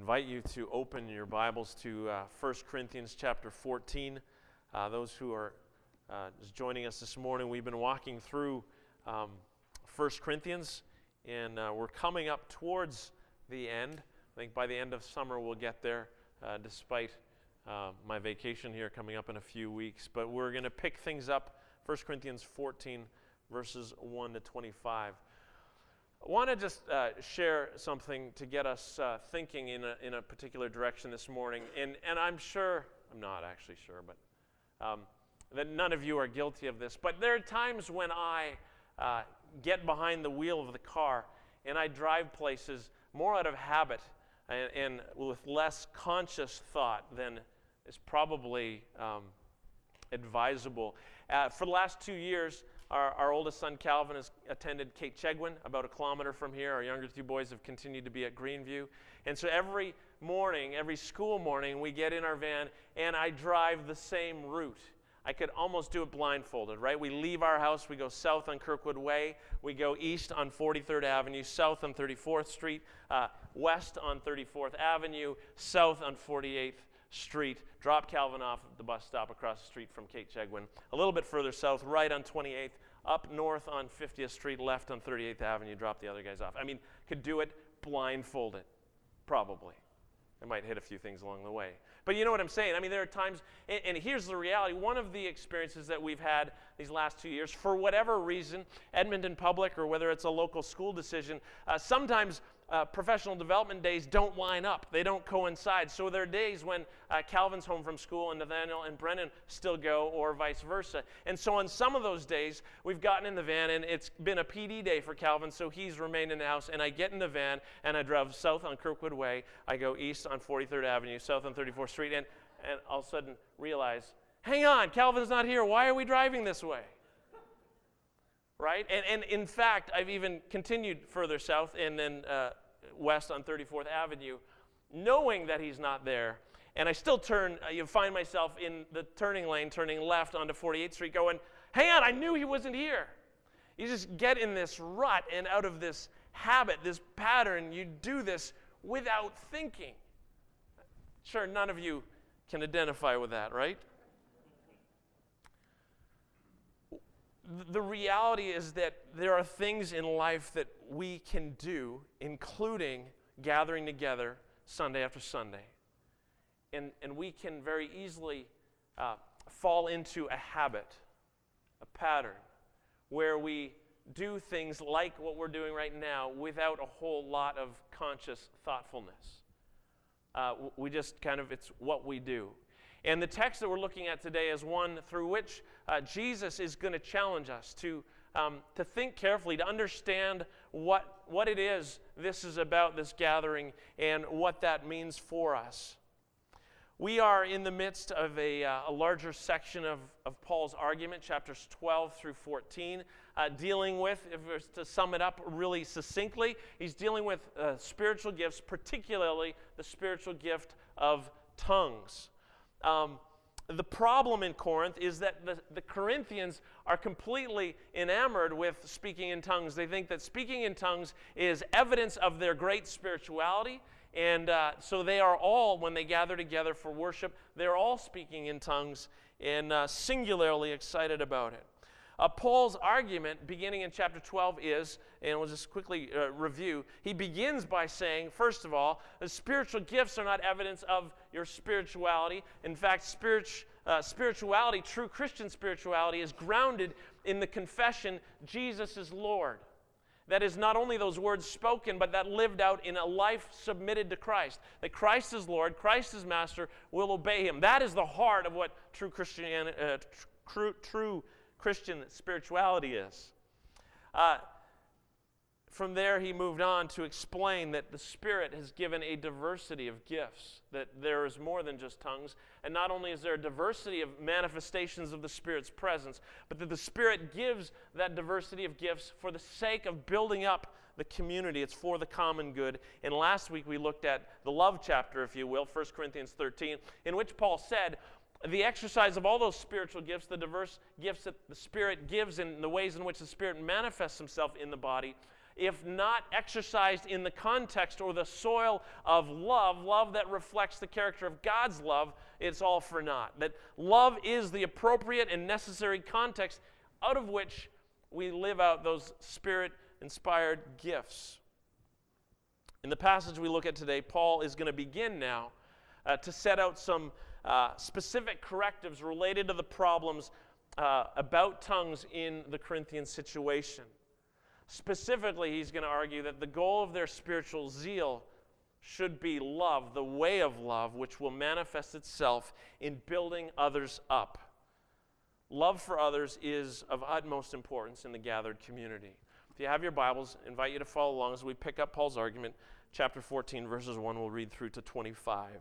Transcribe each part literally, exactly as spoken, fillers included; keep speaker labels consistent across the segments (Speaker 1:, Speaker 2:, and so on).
Speaker 1: invite you to open your Bibles to uh, First Corinthians chapter fourteen. Uh, those who are uh, just joining us this morning, we've been walking through um, First Corinthians, and uh, we're coming up towards the end. I think by the end of summer we'll get there, uh, despite uh, my vacation here coming up in a few weeks. But we're going to pick things up, First Corinthians fourteen, verses one to twenty-five. I want to just uh, share something to get us uh, thinking in a, in a particular direction this morning. And, and I'm sure, I'm not actually sure, but um, that none of you are guilty of this. But there are times when I uh, get behind the wheel of the car and I drive places more out of habit and, and with less conscious thought than is probably um, advisable. Uh, for the last two years, Our, our oldest son, Calvin, has attended Cape Chegwin, about a kilometer from here. Our younger two boys have continued to be at Greenview. And so every morning, every school morning, we get in our van, and I drive the same route. I could almost do it blindfolded, right? We leave our house, we go south on Kirkwood Way, we go east on forty-third Avenue, south on thirty-fourth Street, uh, west on thirty-fourth Avenue, south on forty-eighth Street, drop Calvin off at the bus stop across the street from Cape Chegwin. A little bit further south, right on twenty-eighth, up north on fiftieth Street, left on thirty-eighth Avenue, drop the other guys off. I mean, could do it blindfolded, probably. I might hit a few things along the way. But you know what I'm saying? I mean, there are times, and, and here's the reality. One of the experiences that we've had these last two years, for whatever reason, Edmonton Public or whether it's a local school decision, uh, sometimes Uh, professional development days don't line up. They don't coincide. So there are days when uh, Calvin's home from school and Nathaniel and Brennan still go, or vice versa. And so on some of those days, we've gotten in the van, and it's been a P D day for Calvin, so he's remained in the house. And I get in the van, and I drive south on Kirkwood Way. I go east on forty-third Avenue, south on thirty-fourth Street, and, and all of a sudden realize, hang on, Calvin's not here. Why are we driving this way? Right? And, and in fact, I've even continued further south and then uh, west on thirty-fourth Avenue, knowing that he's not there. And I still turn, uh, you find myself in the turning lane, turning left onto forty-eighth Street, going, hang on, I knew he wasn't here. You just get in this rut, and out of this habit, this pattern, you do this without thinking. Sure, none of you can identify with that, right? The reality is that there are things in life that we can do, including gathering together Sunday after Sunday. And, and we can very easily uh, fall into a habit, a pattern, where we do things like what we're doing right now without a whole lot of conscious thoughtfulness. Uh, we just kind of, it's what we do. And the text that we're looking at today is one through which uh, Jesus is going to challenge us to, um, to think carefully, to understand what, what it is this is about, this gathering, and what that means for us. We are in the midst of a, uh, a larger section of, of Paul's argument, chapters twelve through fourteen, uh, dealing with, if we were to sum it up really succinctly, he's dealing with uh, spiritual gifts, particularly the spiritual gift of tongues. Um, the problem in Corinth is that the, the Corinthians are completely enamored with speaking in tongues. They think that speaking in tongues is evidence of their great spirituality, and uh, so they are all, when they gather together for worship, they're all speaking in tongues and uh, singularly excited about it. Uh, Paul's argument, beginning in chapter twelve, is, and we'll just quickly uh, review, he begins by saying, first of all, the spiritual gifts are not evidence of your spirituality. In fact, spirit, uh, spirituality, true Christian spirituality, is grounded in the confession, Jesus is Lord. That is not only those words spoken, but that lived out in a life submitted to Christ. That Christ is Lord, Christ is Master, we'll obey Him. That is the heart of what true Christianity, uh, true, true Christian spirituality is. Uh, from there, he moved on to explain that the Spirit has given a diversity of gifts, that there is more than just tongues, and not only is there a diversity of manifestations of the Spirit's presence, but that the Spirit gives that diversity of gifts for the sake of building up the community. It's for the common good. And last week we looked at the love chapter, if you will, First Corinthians thirteen, in which Paul said, the exercise of all those spiritual gifts, the diverse gifts that the Spirit gives and the ways in which the Spirit manifests Himself in the body, if not exercised in the context or the soil of love, love that reflects the character of God's love, it's all for naught. That love is the appropriate and necessary context out of which we live out those Spirit-inspired gifts. In the passage we look at today, Paul is going to begin now uh, to set out some uh, specific correctives related to the problems uh, about tongues in the Corinthian situation. Specifically, he's going to argue that the goal of their spiritual zeal should be love, the way of love, which will manifest itself in building others up. Love for others is of utmost importance in the gathered community. If you have your Bibles, I invite you to follow along as we pick up Paul's argument. Chapter fourteen, verses one, we'll read through to twenty-five.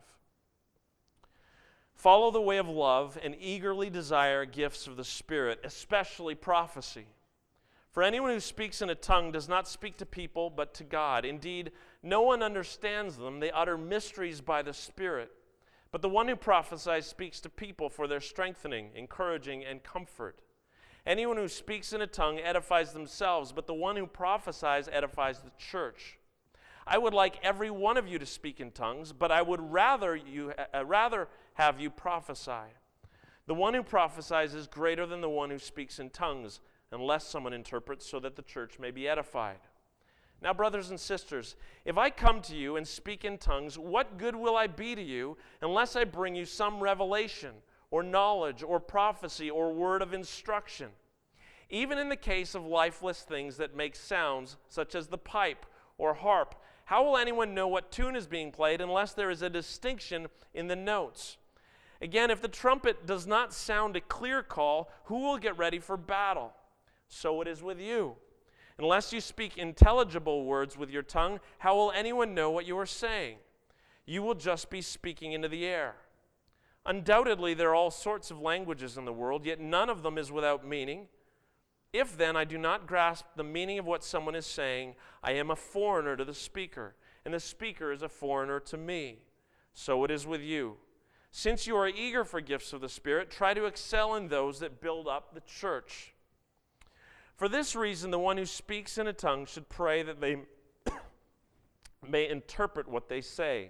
Speaker 1: Follow the way of love and eagerly desire gifts of the Spirit, especially prophecy. For anyone who speaks in a tongue does not speak to people, but to God. Indeed, no one understands them. They utter mysteries by the Spirit. But the one who prophesies speaks to people for their strengthening, encouraging, and comfort. Anyone who speaks in a tongue edifies themselves, but the one who prophesies edifies the church. I would like every one of you to speak in tongues, but I would rather you uh, rather have you prophesy. The one who prophesies is greater than the one who speaks in tongues, unless someone interprets, so that the church may be edified. Now, brothers and sisters, if I come to you and speak in tongues, what good will I be to you unless I bring you some revelation or knowledge or prophecy or word of instruction? Even in the case of lifeless things that make sounds, such as the pipe or harp, how will anyone know what tune is being played unless there is a distinction in the notes? Again, if the trumpet does not sound a clear call, who will get ready for battle? So it is with you. Unless you speak intelligible words with your tongue, how will anyone know what you are saying? You will just be speaking into the air. Undoubtedly, there are all sorts of languages in the world, yet none of them is without meaning. If then I do not grasp the meaning of what someone is saying, I am a foreigner to the speaker, and the speaker is a foreigner to me. So it is with you. Since you are eager for gifts of the Spirit, try to excel in those that build up the church. For this reason, the one who speaks in a tongue should pray that they may interpret what they say.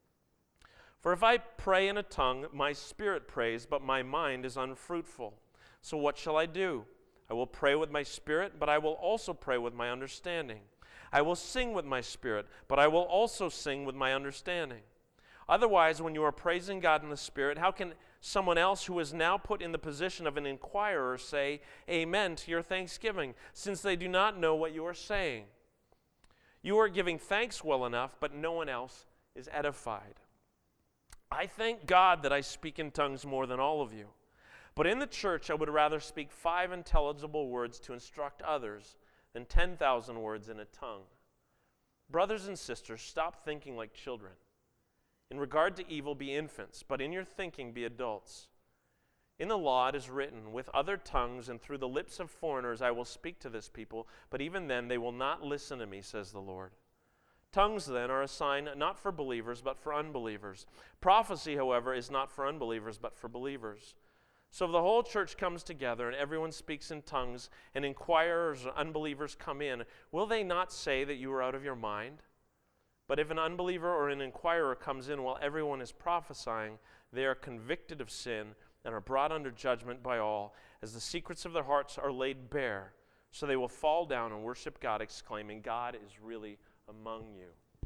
Speaker 1: For if I pray in a tongue, my spirit prays, but my mind is unfruitful. So what shall I do? I will pray with my spirit, but I will also pray with my understanding. I will sing with my spirit, but I will also sing with my understanding. Otherwise, when you are praising God in the Spirit, how can someone else who is now put in the position of an inquirer say amen to your thanksgiving, since they do not know what you are saying? You are giving thanks well enough, but no one else is edified. I thank God that I speak in tongues more than all of you. But in the church, I would rather speak five intelligible words to instruct others than ten thousand words in a tongue. Brothers and sisters, stop thinking like children. In regard to evil, be infants, but in your thinking, be adults. In the law it is written, with other tongues and through the lips of foreigners I will speak to this people, but even then they will not listen to me, says the Lord. Tongues, then, are a sign not for believers, but for unbelievers. Prophecy, however, is not for unbelievers, but for believers. So if the whole church comes together and everyone speaks in tongues, and inquirers or unbelievers come in, will they not say that you are out of your mind? But if an unbeliever or an inquirer comes in while everyone is prophesying, they are convicted of sin and are brought under judgment by all, as the secrets of their hearts are laid bare. So they will fall down and worship God, exclaiming, God is really among you.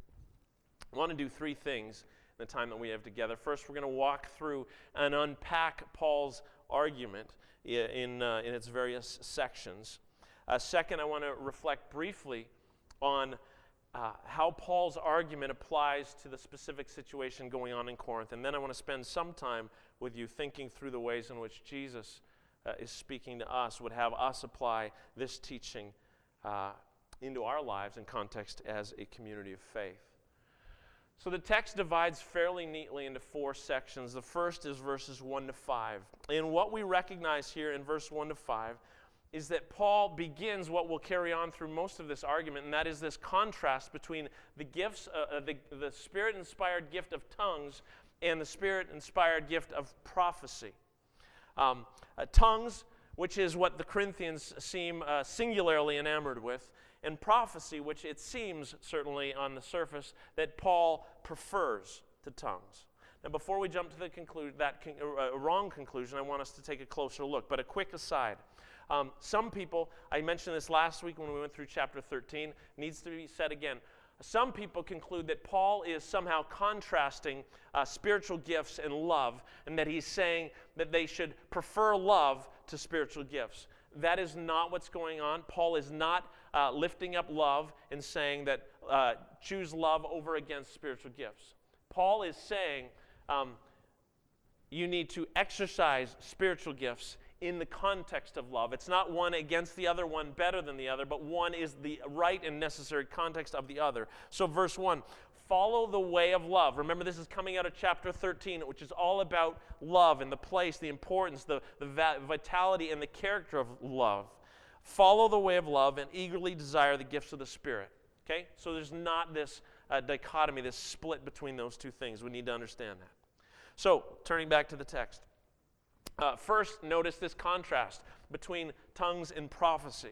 Speaker 1: I want to do three things in the time that we have together. First, we're going to walk through and unpack Paul's argument in, uh, in its various sections. Uh, second, I want to reflect briefly on Uh, how Paul's argument applies to the specific situation going on in Corinth. And then I want to spend some time with you thinking through the ways in which Jesus uh, is speaking to us, would have us apply this teaching uh, into our lives in context as a community of faith. So the text divides fairly neatly into four sections. The first is verses one to five. And what we recognize here in verse one to five is that Paul begins what will carry on through most of this argument, and that is this contrast between the gifts, uh, the, the Spirit-inspired gift of tongues and the Spirit-inspired gift of prophecy. Um, uh, tongues, which is what the Corinthians seem uh, singularly enamored with, and prophecy, which it seems, certainly on the surface, that Paul prefers to tongues. Now, before we jump to the conclude, that con- uh, wrong conclusion, I want us to take a closer look. But a quick aside. Um, some people, I mentioned this last week when we went through chapter thirteen, needs to be said again. Some people conclude that Paul is somehow contrasting uh, spiritual gifts and love, and that he's saying that they should prefer love to spiritual gifts. That is not what's going on. Paul is not uh, lifting up love and saying that uh, choose love over against spiritual gifts. Paul is saying um, you need to exercise spiritual gifts in the context of love. It's not one against the other, one better than the other, but one is the right and necessary context of the other. So verse one, follow the way of love. Remember, this is coming out of chapter thirteen, which is all about love and the place, the importance, the, the va- vitality, and the character of love. Follow the way of love and eagerly desire the gifts of the Spirit. Okay? So there's not this uh, dichotomy, this split between those two things. We need to understand that. So, turning back to the text. Uh, first, notice this contrast between tongues and prophecy.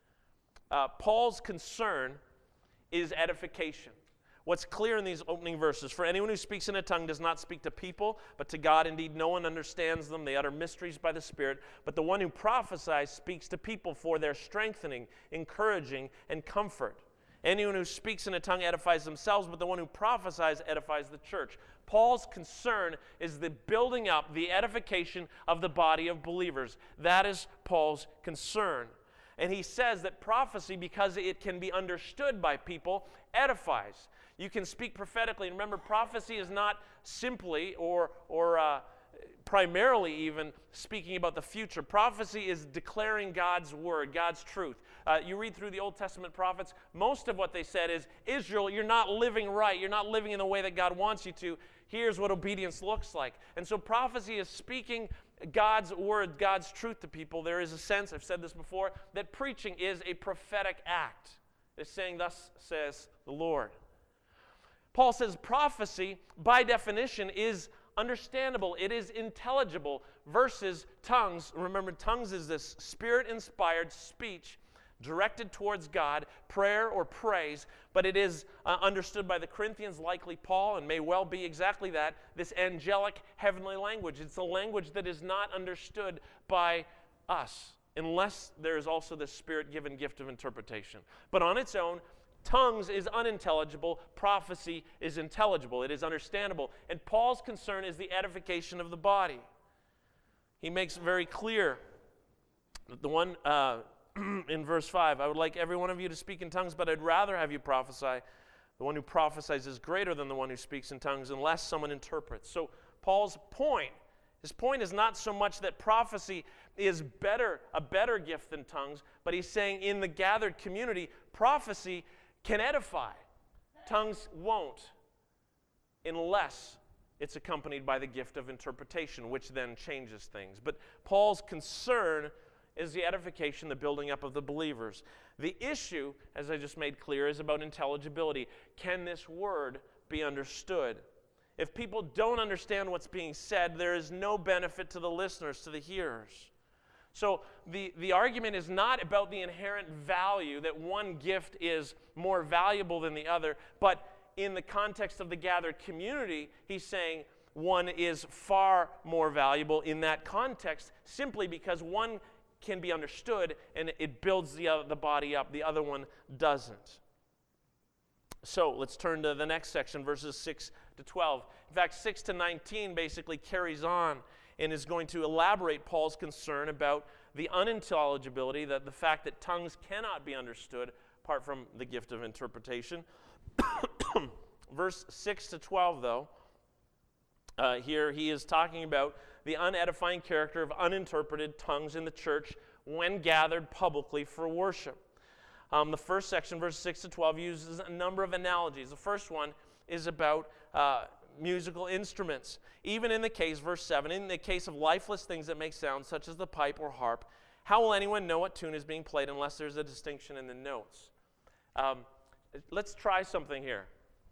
Speaker 1: Uh, Paul's concern is edification. What's clear in these opening verses, for anyone who speaks in a tongue does not speak to people, but to God. Indeed, no one understands them. They utter mysteries by the Spirit. But the one who prophesies speaks to people for their strengthening, encouraging, and comfort. Anyone who speaks in a tongue edifies themselves, but the one who prophesies edifies the church. Paul's concern is the building up, the edification of the body of believers. That is Paul's concern. And he says that prophecy, because it can be understood by people, edifies. You can speak prophetically. And remember, prophecy is not simply or, or uh, primarily even speaking about the future. Prophecy is declaring God's word, God's truth. Uh, you read through the Old Testament prophets, most of what they said is, Israel, you're not living right. You're not living in the way that God wants you to. Here's what obedience looks like. And so prophecy is speaking God's word, God's truth to people. There is a sense, I've said this before, that preaching is a prophetic act. It's saying, thus says the Lord. Paul says prophecy, by definition, is understandable. It is intelligible versus tongues. Remember, tongues is this Spirit-inspired speech directed towards God, prayer or praise, but it is uh, understood by the Corinthians, likely Paul, and may well be exactly that, this angelic heavenly language. It's a language that is not understood by us, unless there is also this Spirit-given gift of interpretation. But on its own, tongues is unintelligible, prophecy is intelligible, it is understandable. And Paul's concern is the edification of the body. He makes very clear that the one... Uh, in verse five, I would like every one of you to speak in tongues, but I'd rather have you prophesy. The one who prophesies is greater than the one who speaks in tongues unless someone interprets. So Paul's point, his point is not so much that prophecy is better, a better gift than tongues, but he's saying in the gathered community, prophecy can edify. Tongues won't unless it's accompanied by the gift of interpretation, which then changes things. But Paul's concern is the edification, the building up of the believers. The issue, as I just made clear, is about intelligibility. Can this word be understood? If people don't understand what's being said, there is no benefit to the listeners, to the hearers. So the, the argument is not about the inherent value that one gift is more valuable than the other, but in the context of the gathered community, he's saying one is far more valuable in that context simply because one can be understood and it builds the, uh, the body up. The other one doesn't. So let's turn to the next section, verses six to twelve. In fact, six to nineteen basically carries on and is going to elaborate Paul's concern about the unintelligibility, that the fact that tongues cannot be understood apart from the gift of interpretation. Verse six to twelve, though, uh, here he is talking about the unedifying character of uninterpreted tongues in the church when gathered publicly for worship. Um, the first section, verses six to twelve, uses a number of analogies. The first one is about uh, musical instruments. Even in the case, verse seven, in the case of lifeless things that make sound, such as the pipe or harp, how will anyone know what tune is being played unless there's a distinction in the notes? Um, let's try something here.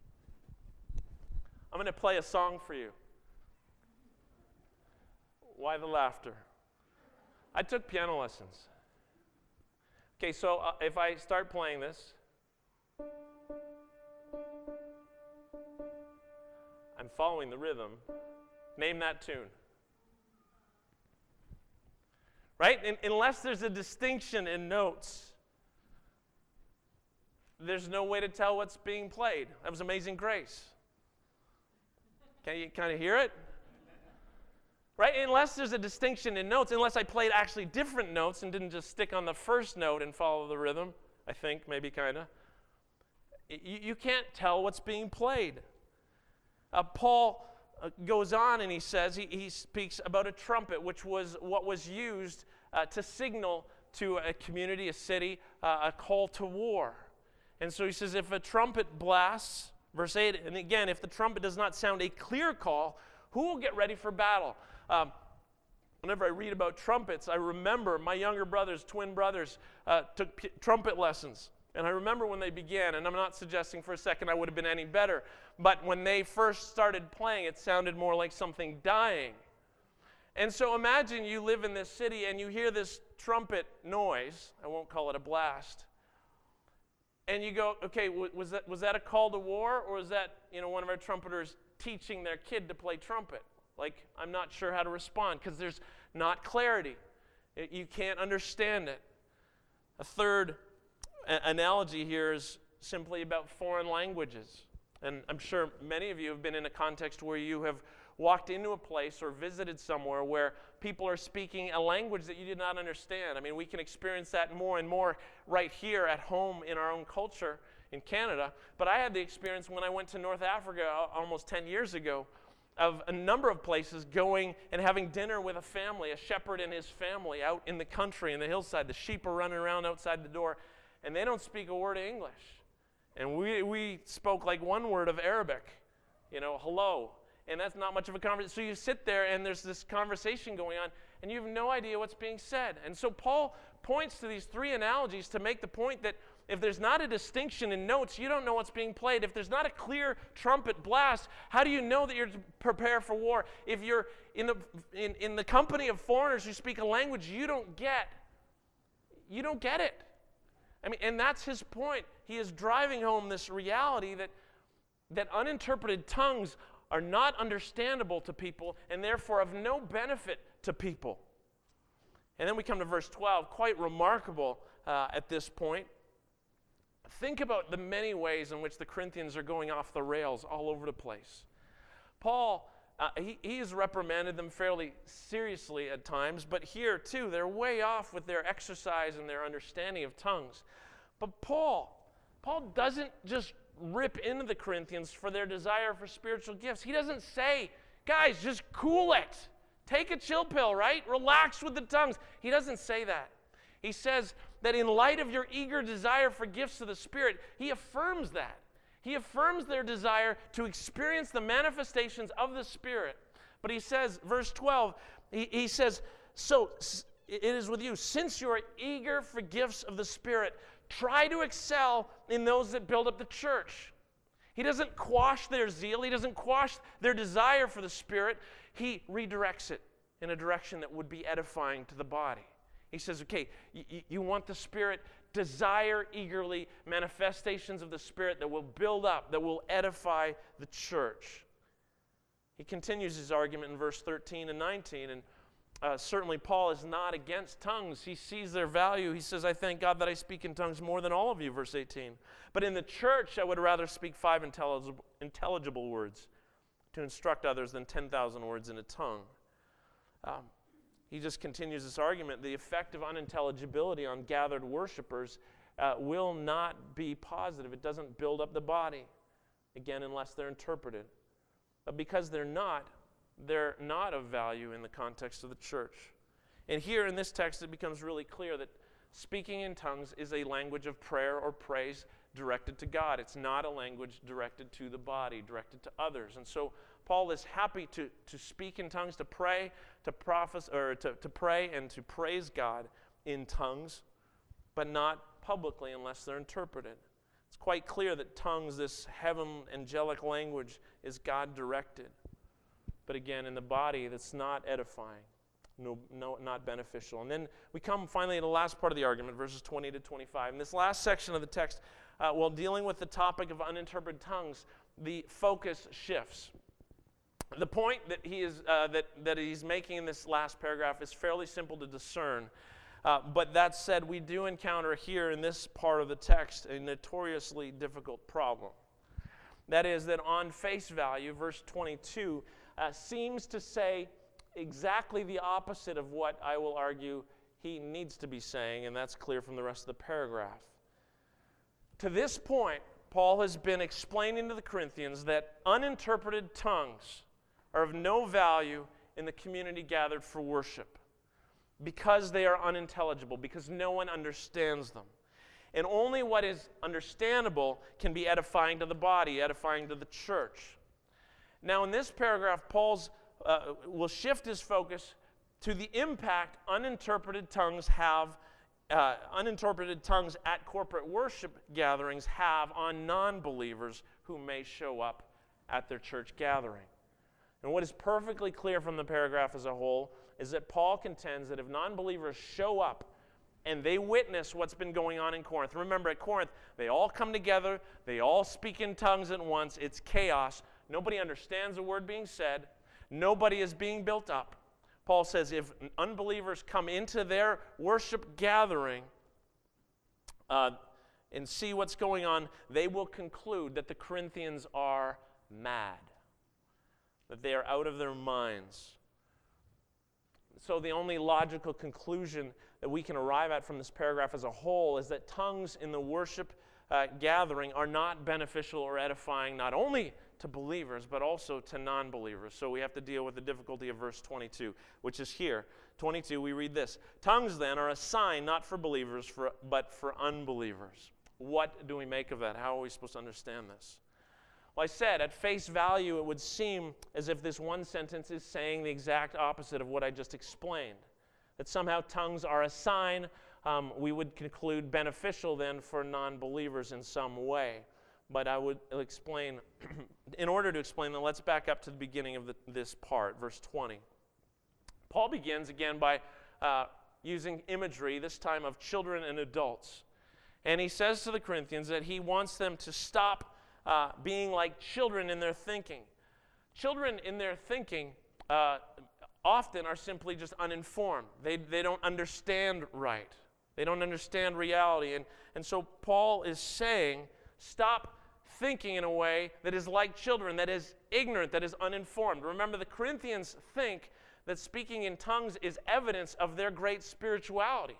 Speaker 1: I'm going to play a song for you. Why the laughter? I took piano lessons. Okay, so uh, if I start playing this, I'm following the rhythm. Name that tune. Right? In, unless there's a distinction in notes, there's no way to tell what's being played. That was Amazing Grace. Can you kind of hear it? Right? Unless there's a distinction in notes, unless I played actually different notes and didn't just stick on the first note and follow the rhythm, I think, maybe kind of, you, you can't tell what's being played. Uh, Paul uh, goes on and he says, he, he speaks about a trumpet, which was what was used uh, to signal to a community, a city, uh, a call to war. And so he says, if a trumpet blasts, verse eight, and again, if the trumpet does not sound a clear call, who will get ready for battle? Um, whenever I read about trumpets, I remember my younger brothers, twin brothers, uh, took p- trumpet lessons. And I remember when they began, and I'm not suggesting for a second I would have been any better, but when they first started playing, it sounded more like something dying. And so imagine you live in this city and you hear this trumpet noise, I won't call it a blast, and you go, okay, w- was that was that a call to war, or was that, you know, one of our trumpeters teaching their kid to play trumpet? Like, I'm not sure how to respond because there's not clarity. It, you can't understand it. A third a- analogy here is simply about foreign languages. And I'm sure many of you have been in a context where you have walked into a place or visited somewhere where people are speaking a language that you did not understand. I mean, we can experience that more and more right here at home in our own culture in Canada. But I had the experience when I went to North Africa almost ten years ago of a number of places going and having dinner with a family, a shepherd and his family out in the country, in the hillside. The sheep are running around outside the door, and they don't speak a word of English. And we, we spoke like one word of Arabic, you know, hello. And that's not much of a conversation. So you sit there, and there's this conversation going on, and you have no idea what's being said. And so Paul points to these three analogies to make the point that if there's not a distinction in notes, you don't know what's being played. If there's not a clear trumpet blast, how do you know that you're to prepare for war? If you're in the, in, in the company of foreigners who speak a language you don't get, you don't get it. I mean, and that's his point. He is driving home this reality that, that uninterpreted tongues are not understandable to people and therefore of no benefit to people. And then we come to verse twelve, quite remarkable uh, at this point. Think about the many ways in which the Corinthians are going off the rails all over the place. Paul, uh, he, he has reprimanded them fairly seriously at times, but here too, they're way off with their exercise and their understanding of tongues. But Paul, Paul doesn't just rip into the Corinthians for their desire for spiritual gifts. He doesn't say, guys, just cool it. Take a chill pill, right? Relax with the tongues. He doesn't say that. He says that in light of your eager desire for gifts of the Spirit, he affirms that. He affirms their desire to experience the manifestations of the Spirit. But he says, verse twelve, he, he says, so it is with you, since you are eager for gifts of the Spirit, try to excel in those that build up the church. He doesn't quash their zeal. He doesn't quash their desire for the Spirit. He redirects it in a direction that would be edifying to the body. He says, okay, you, you want the Spirit, desire eagerly manifestations of the Spirit that will build up, that will edify the church. He continues his argument in verse thirteen and nineteen, and uh, certainly Paul is not against tongues. He sees their value. He says, I thank God that I speak in tongues more than all of you, verse eighteen. But in the church, I would rather speak five intelligible, intelligible words to instruct others than ten thousand words in a tongue. Um, He just continues this argument. The effect of unintelligibility on gathered worshipers uh, will not be positive. It doesn't build up the body, again, unless they're interpreted. But because they're not, they're not of value in the context of the church. And here in this text, it becomes really clear that speaking in tongues is a language of prayer or praise directed to God. It's not a language directed to the body, directed to others. And so Paul is happy to, to speak in tongues, to pray, to prophesy, or to, to pray and to praise God in tongues, but not publicly unless they're interpreted. It's quite clear that tongues, this heaven angelic language, is God-directed. But again, in the body, that's not edifying, no, no, not beneficial. And then we come finally to the last part of the argument, verses twenty to twenty-five. In this last section of the text, uh, while dealing with the topic of uninterpreted tongues, the focus shifts. The point that he is uh, that, that he's making in this last paragraph is fairly simple to discern. Uh, but that said, we do encounter here in this part of the text a notoriously difficult problem. That is that on face value, verse twenty-two uh, seems to say exactly the opposite of what I will argue he needs to be saying, and that's clear from the rest of the paragraph. To this point, Paul has been explaining to the Corinthians that uninterpreted tongues are of no value in the community gathered for worship because they are unintelligible, because no one understands them. And only what is understandable can be edifying to the body, edifying to the church. Now, in this paragraph, Paul's uh, will shift his focus to the impact uninterpreted tongues have, uh, uninterpreted tongues at corporate worship gatherings have on non-believers who may show up at their church gathering. And what is perfectly clear from the paragraph as a whole is that Paul contends that if non-believers show up and they witness what's been going on in Corinth. Remember, at Corinth, they all come together, they all speak in tongues at once, it's chaos, nobody understands the word being said, nobody is being built up. Paul says if unbelievers come into their worship gathering uh, and see what's going on, they will conclude that the Corinthians are mad, that they are out of their minds. So the only logical conclusion that we can arrive at from this paragraph as a whole is that tongues in the worship uh, gathering are not beneficial or edifying, not only to believers, but also to non-believers. So we have to deal with the difficulty of verse twenty-two, which is here. twenty-two, we read this. Tongues then are a sign not for believers, for, but for unbelievers. What do we make of that? How are we supposed to understand this? Well, I said, at face value, it would seem as if this one sentence is saying the exact opposite of what I just explained. That somehow tongues are a sign, um, we would conclude beneficial then for non-believers in some way. But I would explain, in order to explain that, let's back up to the beginning of the, this part, verse twenty. Paul begins again by uh, using imagery, this time of children and adults. And he says to the Corinthians that he wants them to stop uh, being like children in their thinking. Children in their thinking uh, often are simply just uninformed. They, they don't understand right. They don't understand reality. And, and so Paul is saying, stop thinking in a way that is like children, that is ignorant, that is uninformed. Remember, the Corinthians think that speaking in tongues is evidence of their great spirituality.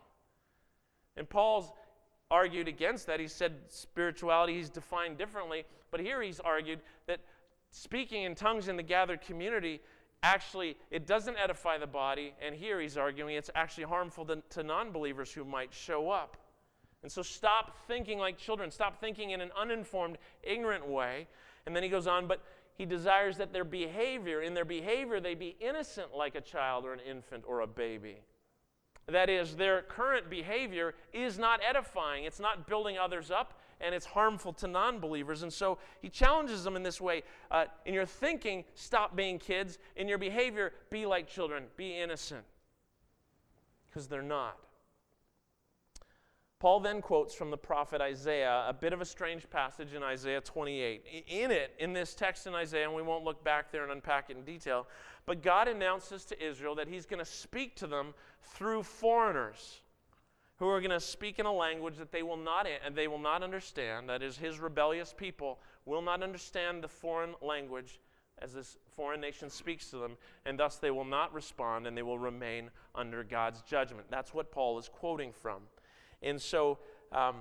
Speaker 1: And Paul's argued against that. He said spirituality he's defined differently, but here he's argued that speaking in tongues in the gathered community, actually, it doesn't edify the body, and here he's arguing it's actually harmful to, to non-believers who might show up. And so stop thinking like children. Stop thinking in an uninformed, ignorant way. And then he goes on, but he desires that their behavior, in their behavior, they be innocent like a child or an infant or a baby. That is, their current behavior is not edifying. It's not building others up, and it's harmful to non-believers. And so he challenges them in this way. Uh, in your thinking, stop being kids. In your behavior, be like children. Be innocent. Because they're not. Paul then quotes from the prophet Isaiah, a bit of a strange passage in Isaiah twenty-eight. In it, in this text in Isaiah, and we won't look back there and unpack it in detail, but God announces to Israel that he's going to speak to them through foreigners who are going to speak in a language that they will not and they will not understand. That is, his rebellious people will not understand the foreign language as this foreign nation speaks to them, and thus they will not respond and they will remain under God's judgment. That's what Paul is quoting from. And so um,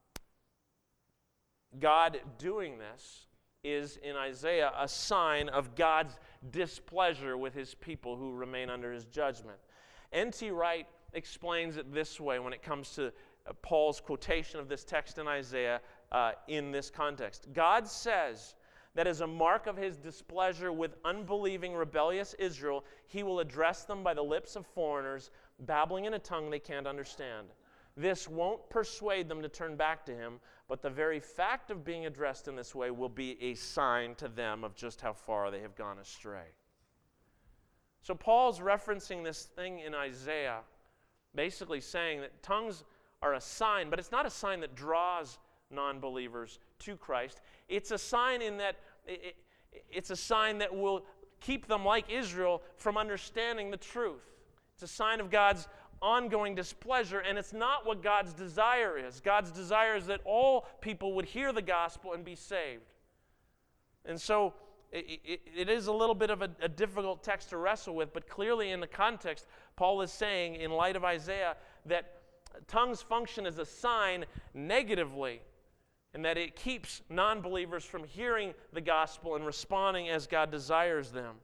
Speaker 1: God doing this is, in Isaiah, a sign of God's displeasure with his people who remain under his judgment. N T Wright explains it this way when it comes to uh, Paul's quotation of this text in Isaiah uh, in this context. God says that as a mark of his displeasure with unbelieving, rebellious Israel, he will address them by the lips of foreigners, babbling in a tongue they can't understand. This won't persuade them to turn back to him, but the very fact of being addressed in this way will be a sign to them of just how far they have gone astray. So Paul's referencing this thing in Isaiah, basically saying that tongues are a sign, but it's not a sign that draws non-believers to Christ. It's a sign in that it, it's a sign that will keep them, like Israel, from understanding the truth. It's a sign of God's ongoing displeasure, and it's not what God's desire is. God's desire is that all people would hear the gospel and be saved. And so it, it, it is a little bit of a, a difficult text to wrestle with, but clearly in the context, Paul is saying, in light of Isaiah, that tongues function as a sign negatively, and that it keeps non-believers from hearing the gospel and responding as God desires them.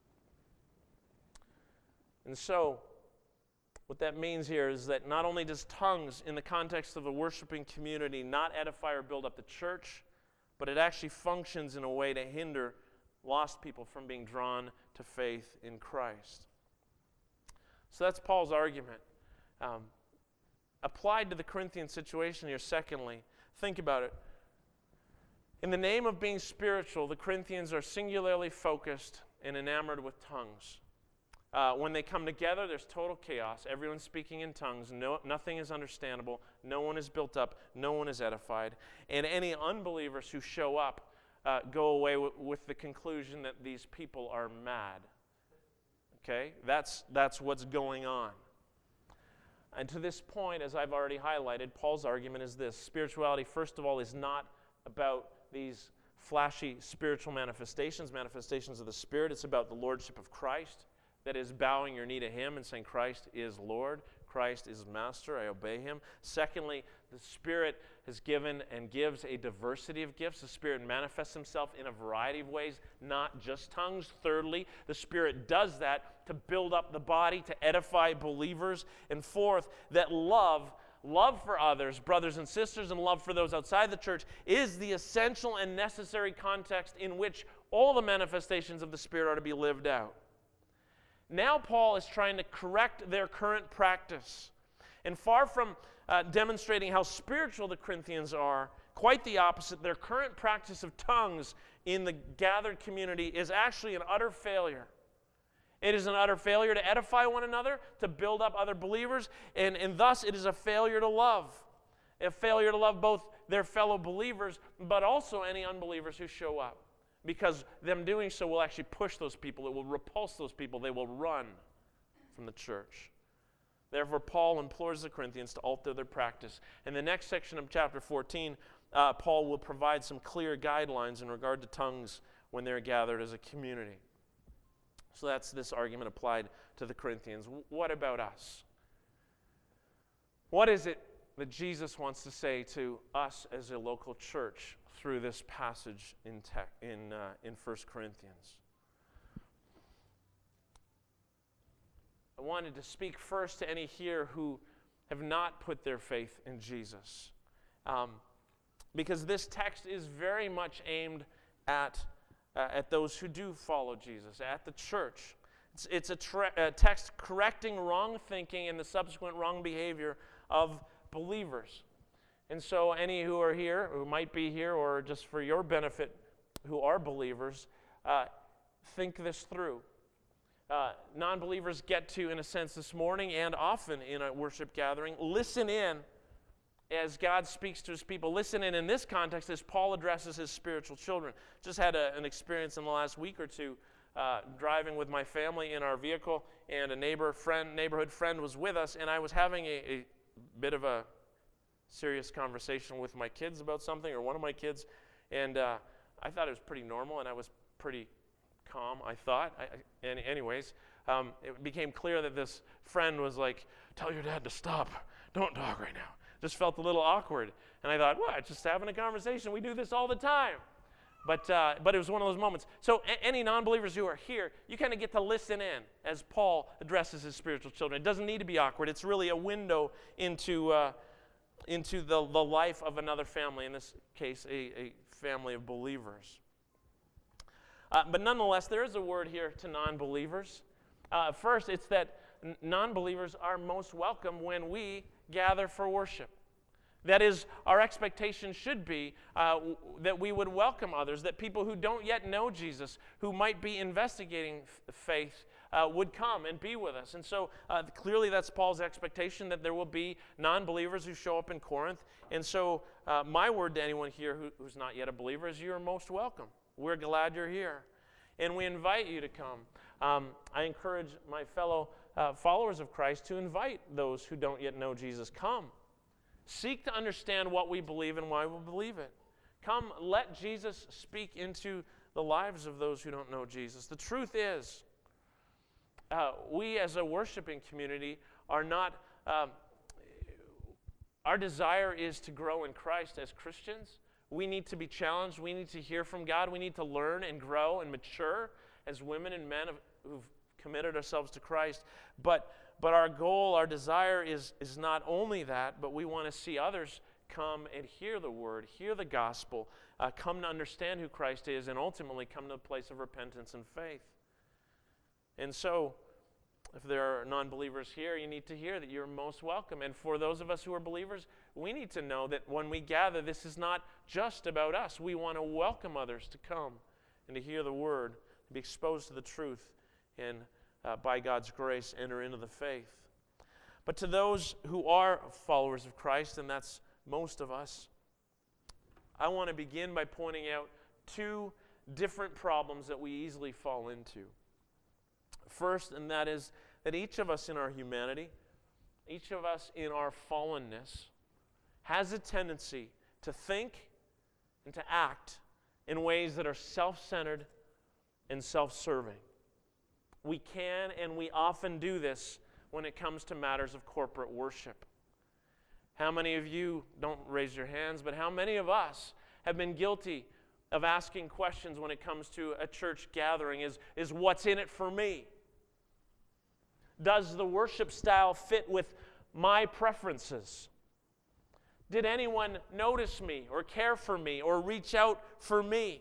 Speaker 1: And so, what that means here is that not only does tongues, in the context of a worshiping community, not edify or build up the church, but it actually functions in a way to hinder lost people from being drawn to faith in Christ. So that's Paul's argument. Um, applied to the Corinthian situation here, secondly, think about it. In the name of being spiritual, the Corinthians are singularly focused and enamored with tongues. Uh, when they come together, there's total chaos. Everyone's speaking in tongues. No, nothing is understandable. No one is built up. No one is edified. And any unbelievers who show up uh, go away w- with the conclusion that these people are mad. Okay? That's, that's what's going on. And to this point, as I've already highlighted, Paul's argument is this. Spirituality, first of all, is not about these flashy spiritual manifestations, manifestations of the Spirit. It's about the lordship of Christ. That is bowing your knee to Him and saying, Christ is Lord, Christ is Master, I obey Him. Secondly, the Spirit has given and gives a diversity of gifts. The Spirit manifests Himself in a variety of ways, not just tongues. Thirdly, the Spirit does that to build up the body, to edify believers. And fourth, that love, love for others, brothers and sisters, and love for those outside the church is the essential and necessary context in which all the manifestations of the Spirit are to be lived out. Now Paul is trying to correct their current practice. And far from uh, demonstrating how spiritual the Corinthians are, quite the opposite, their current practice of tongues in the gathered community is actually an utter failure. It is an utter failure to edify one another, to build up other believers, and, and thus it is a failure to love. A failure to love both their fellow believers, but also any unbelievers who show up. Because them doing so will actually push those people. It will repulse those people. They will run from the church. Therefore, Paul implores the Corinthians to alter their practice. In the next section of chapter fourteen, uh, Paul will provide some clear guidelines in regard to tongues when they're gathered as a community. So that's this argument applied to the Corinthians. What about us? What is it that Jesus wants to say to us as a local church through this passage in tech, in uh, in First Corinthians? I wanted to speak first to any here who have not put their faith in Jesus, um, because this text is very much aimed at uh, at those who do follow Jesus, at the church. It's, it's a, tre- a text correcting wrong thinking and the subsequent wrong behavior of believers. And so any who are here, who might be here, or just for your benefit, who are believers, uh, think this through. Uh, non-believers get to, in a sense, this morning and often in a worship gathering, listen in as God speaks to His people. Listen in in this context as Paul addresses his spiritual children. Just had a, an experience in the last week or two uh, driving with my family in our vehicle, and a neighbor friend, neighborhood friend was with us, and I was having a, a bit of a serious conversation with my kids about something, or one of my kids, and uh, I thought it was pretty normal, and I was pretty calm, I thought. I, I, and anyways, um, it became clear that this friend was like, "Tell your dad to stop. Don't talk right now." Just felt a little awkward. And I thought, what, just having a conversation. We do this all the time. But uh, but it was one of those moments. So a- any non-believers who are here, you kind of get to listen in as Paul addresses his spiritual children. It doesn't need to be awkward. It's really a window into uh, into the, the life of another family, in this case, a, a family of believers. Uh, but nonetheless, there is a word here to non-believers. Uh, first, it's that n- non-believers are most welcome when we gather for worship. That is, our expectation should be uh, w- that we would welcome others, that people who don't yet know Jesus, who might be investigating f- faith, uh, would come and be with us. And so uh, clearly that's Paul's expectation, that there will be non-believers who show up in Corinth. And so uh, my word to anyone here who, who's not yet a believer is you're most welcome. We're glad you're here. And we invite you to come. Um, I encourage my fellow uh, followers of Christ to invite those who don't yet know Jesus. Come. Seek to understand what we believe and why we believe it. Come, let Jesus speak into the lives of those who don't know Jesus. The truth is, uh, we as a worshiping community are not, um, our desire is to grow in Christ as Christians. We need to be challenged. We need to hear from God. We need to learn and grow and mature as women and men who've committed ourselves to Christ. But, but our goal, our desire is, is not only that, but we want to see others come and hear the word, hear the gospel, uh, come to understand who Christ is, and ultimately come to a place of repentance and faith. And so, if there are non-believers here, you need to hear that you're most welcome. And for those of us who are believers, we need to know that when we gather, this is not just about us. We want to welcome others to come and to hear the word, to be exposed to the truth, and uh, by God's grace, enter into the faith. But to those who are followers of Christ, and that's most of us, I want to begin by pointing out two different problems that we easily fall into. First, and that is that each of us in our humanity, each of us in our fallenness, has a tendency to think and to act in ways that are self-centered and self-serving. We can and we often do this when it comes to matters of corporate worship. How many of you, don't raise your hands, but how many of us have been guilty of asking questions when it comes to a church gathering? Is, is what's in it for me? Does the worship style fit with my preferences? Did anyone notice me or care for me or reach out for me?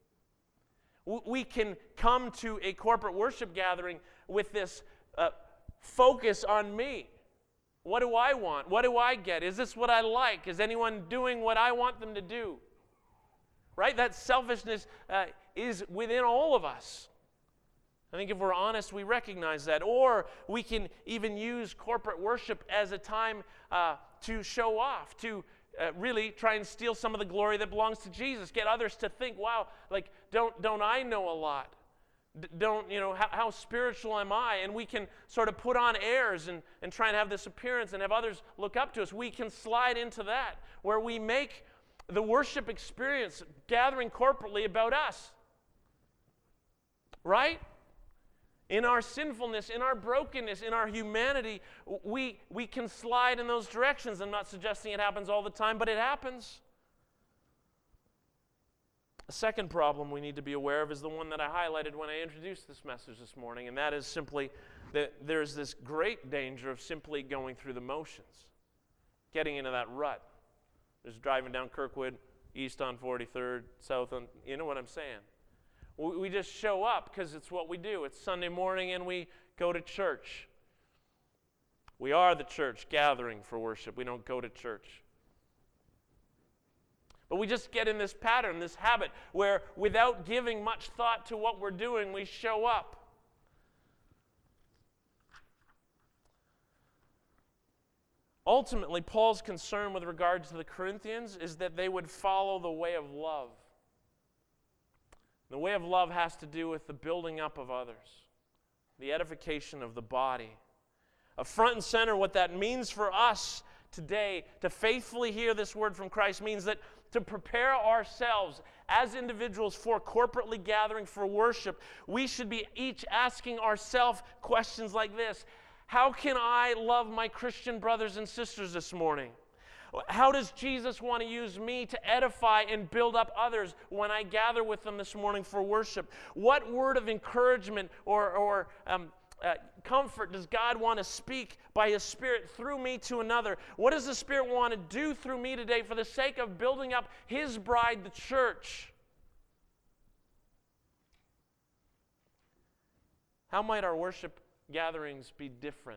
Speaker 1: We can come to a corporate worship gathering with this uh, focus on me. What do I want? What do I get? Is this what I like? Is anyone doing what I want them to do? Right? That selfishness uh, is within all of us. I think if we're honest, we recognize that. Or we can even use corporate worship as a time uh, to show off, to uh, really try and steal some of the glory that belongs to Jesus. Get others to think, wow, like, don't, don't I know a lot? D- don't, you know, how, how spiritual am I? And we can sort of put on airs and, and try and have this appearance and have others look up to us. We can slide into that, where we make the worship experience, gathering corporately, about us. Right? In our sinfulness, in our brokenness, in our humanity, we, we can slide in those directions. I'm not suggesting it happens all the time, but it happens. A second problem we need to be aware of is the one that I highlighted when I introduced this message this morning, and that is simply that there's this great danger of simply going through the motions, getting into that rut. Just driving down Kirkwood, east on forty-third, south on, you know what I'm saying? We just show up because it's what we do. It's Sunday morning and we go to church. We are the church gathering for worship. We don't go to church. But we just get in this pattern, this habit, where without giving much thought to what we're doing, we show up. Ultimately, Paul's concern with regard to the Corinthians is that they would follow the way of love. The way of love has to do with the building up of others, the edification of the body. A front and center, what that means for us today to faithfully hear this word from Christ means that to prepare ourselves as individuals for corporately gathering for worship, we should be each asking ourselves questions like this. How can I love my Christian brothers and sisters this morning? How does Jesus want to use me to edify and build up others when I gather with them this morning for worship? What word of encouragement or, or um, uh, comfort does God want to speak by His Spirit through me to another? What does the Spirit want to do through me today for the sake of building up His bride, the church? How might our worship gatherings be different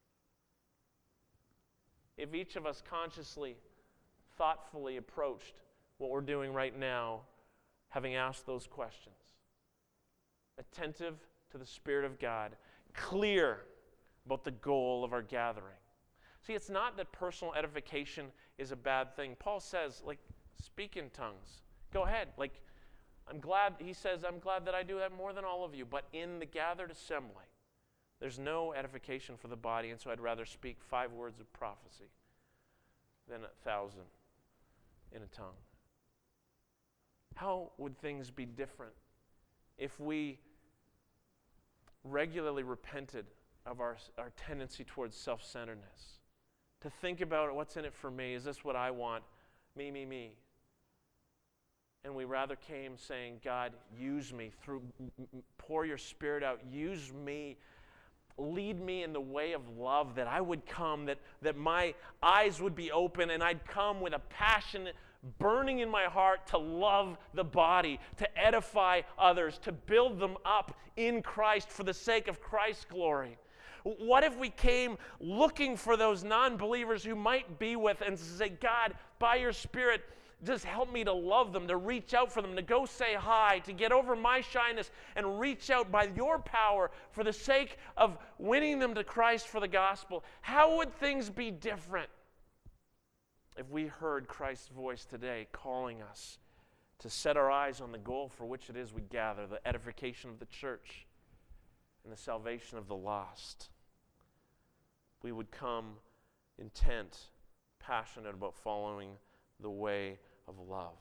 Speaker 1: if each of us consciously, thoughtfully approached what we're doing right now, having asked those questions? Attentive to the Spirit of God, clear about the goal of our gathering. See, it's not that personal edification is a bad thing. Paul says, like, speak in tongues. Go ahead. Like, I'm glad, he says, I'm glad that I do that more than all of you. But in the gathered assembly, there's no edification for the body, and so I'd rather speak five words of prophecy than a thousand in a tongue. How would things be different if we regularly repented of our, our tendency towards self-centeredness? To think about what's in it for me. Is this what I want? Me, me, me. And we rather came saying, God, use me. Through, pour your Spirit out. Use me. Lead me in the way of love, that I would come, that, that my eyes would be open, and I'd come with a passion burning in my heart to love the body, to edify others, to build them up in Christ for the sake of Christ's glory. What if we came looking for those non-believers who might be with and say, God, by your Spirit, just help me to love them, to reach out for them, to go say hi, to get over my shyness and reach out by your power for the sake of winning them to Christ for the gospel. How would things be different if we heard Christ's voice today calling us to set our eyes on the goal for which it is we gather, the edification of the church and the salvation of the lost? We would come intent, passionate about following the way of love.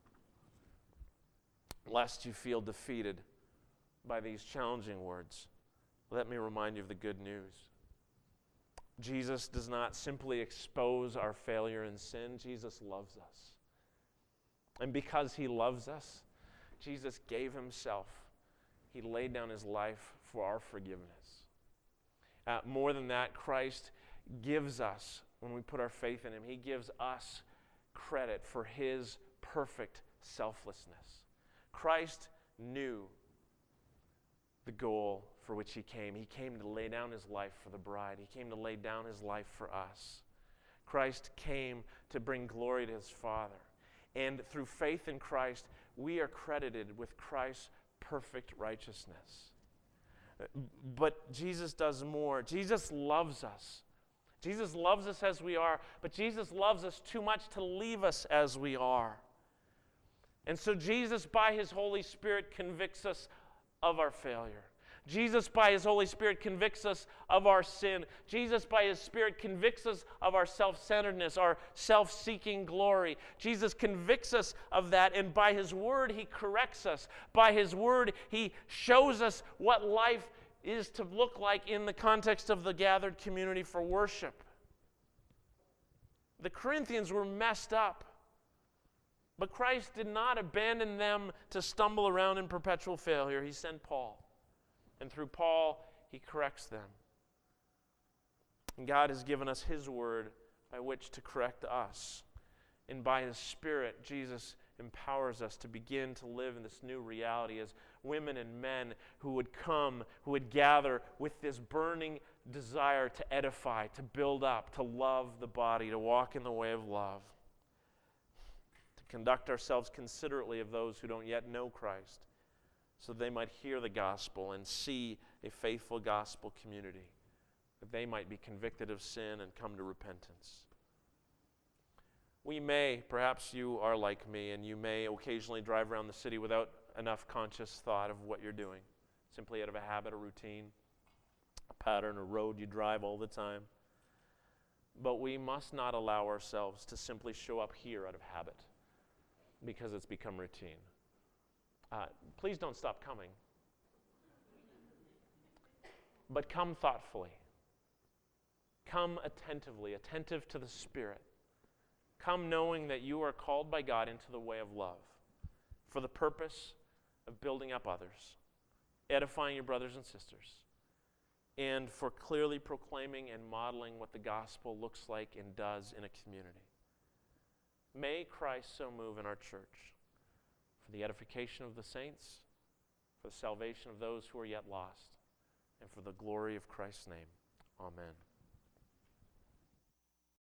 Speaker 1: Lest you feel defeated by these challenging words, let me remind you of the good news. Jesus does not simply expose our failure and sin. Jesus loves us. And because he loves us, Jesus gave himself. He laid down his life for our forgiveness. Uh, more than that, Christ gives us, when we put our faith in him, he gives us credit for his perfect selflessness. Christ knew the goal for which he came. He came to lay down his life for the bride. He came to lay down his life for us. Christ came to bring glory to his Father. And through faith in Christ, we are credited with Christ's perfect righteousness. But Jesus does more. Jesus loves us. Jesus loves us as we are, but Jesus loves us too much to leave us as we are. And so Jesus, by his Holy Spirit, convicts us of our failure. Jesus, by his Holy Spirit, convicts us of our sin. Jesus, by his Spirit, convicts us of our self-centeredness, our self-seeking glory. Jesus convicts us of that, and by his word, he corrects us. By his word, he shows us what life is to look like in the context of the gathered community for worship. The Corinthians were messed up, but Christ did not abandon them to stumble around in perpetual failure. He sent Paul. And through Paul, he corrects them. And God has given us his word by which to correct us. And by his Spirit, Jesus empowers us to begin to live in this new reality as women and men who would come, who would gather with this burning desire to edify, to build up, to love the body, to walk in the way of love, to conduct ourselves considerately of those who don't yet know Christ, so they might hear the gospel and see a faithful gospel community, that they might be convicted of sin and come to repentance. We may, perhaps you are like me, and you may occasionally drive around the city without enough conscious thought of what you're doing, simply out of a habit, a routine, a pattern, a road you drive all the time. But we must not allow ourselves to simply show up here out of habit because it's become routine. Uh, please don't stop coming. But come thoughtfully. Come attentively, attentive to the Spirit. Come knowing that you are called by God into the way of love for the purpose of building up others, edifying your brothers and sisters, and for clearly proclaiming and modeling what the gospel looks like and does in a community. May Christ so move in our church for the edification of the saints, for the salvation of those who are yet lost, and for the glory of Christ's name. Amen.